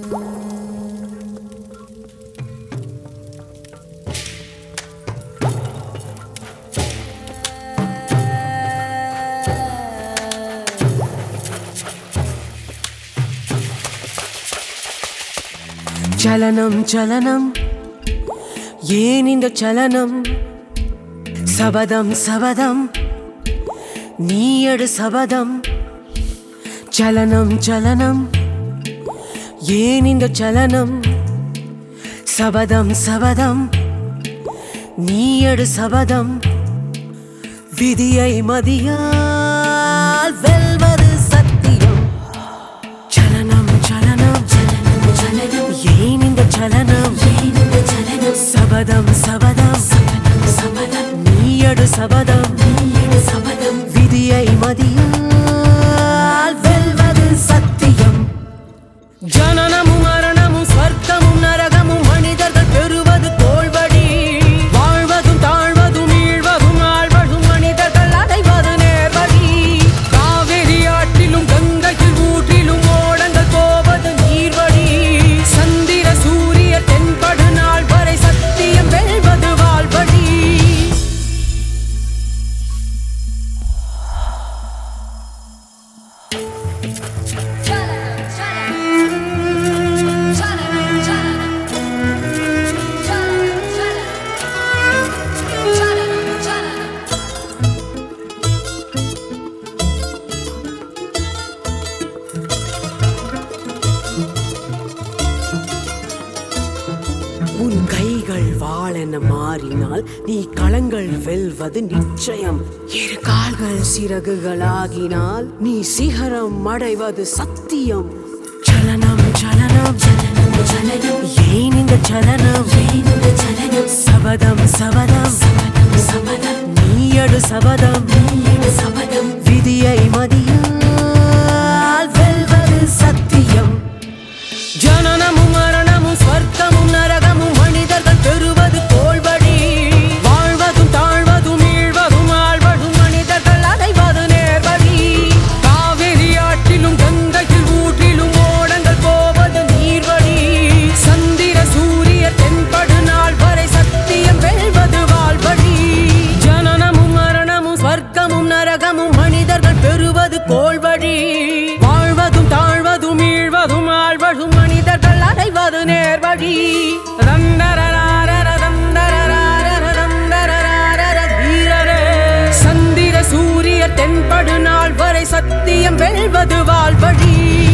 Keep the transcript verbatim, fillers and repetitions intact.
चलनम चलनम येनिंद चलनम सबदम सबदम नीयड सबदम चलनम चलनम येनिंद चलनम सबदम सबदम नीयड सबदम विधियै मदियाल वेल्वदु सत्तियम चलनम चलनम येनिंद चलनम सबदम सबदम नीयड सबदम विधियै मदियाल वेल्वदु सत्तियम जननमु मरणमु स्वर्गमु नरगमु मनिदर्गल पेरुवदु तोल्वडी வாழ்வதும் தாழ்வதும் மீழ்வதும் ஆழ்வதும் மனிதர்கள் அடைவது நேர்வழி காவிரி ஆற்றிலும் கங்கையில் ஊற்றிலும் ஓடங்கள் போவது நீர்வழி சந்திர சூரியர் தென்படு நாள் வரை சத்தியம் வெல்வது வாழ்வழி உன் கைகள் வாளென மாறினால் நீ களங்கள் வெல்வது நிச்சயம் இரு கால்கள் சிறகுகளாகினால் நீ சிகரம் அடைவது சத்தியம் சலனம் சலனம் ஏன் இந்த சலனம் சபதம் சபதம் நீயடு சபதம் விதியை மதியால் வெல்வது சத்தியம் ஜனனமும் மரணமும் ஸ்வர்க்கமும் நரகமும் மனிதர்கள் பெறுவது தோல்வடி வாழ்வதும் தாழ்வதும் மீழ்வதும் ஆழ்வதும் மனிதர்கள் அடைவது நேர்வழி காவிரி ஆற்றிலும் கங்கையில் ஊற்றிலும் ஓடங்கள் போவது நீர்வழி சந்திர சூரியர் தென்படு நாள் வரை சத்தியம் வெல்வது வாழ்வழி ஜனனமும் மரணமும் ஸ்வர்க்கமும் நரகமும் மனிதர்கள் பெறுவது கோள்வழி வாழ்வதும் தாழ்வதும் மீழ்வதும் ஆழ்வதும் மனிதர்கள் அடைவது நேர்வழி சந்திர சூரியர் தென்படு நாள் வரை சத்தியம் வெல்வது வாழ்வழி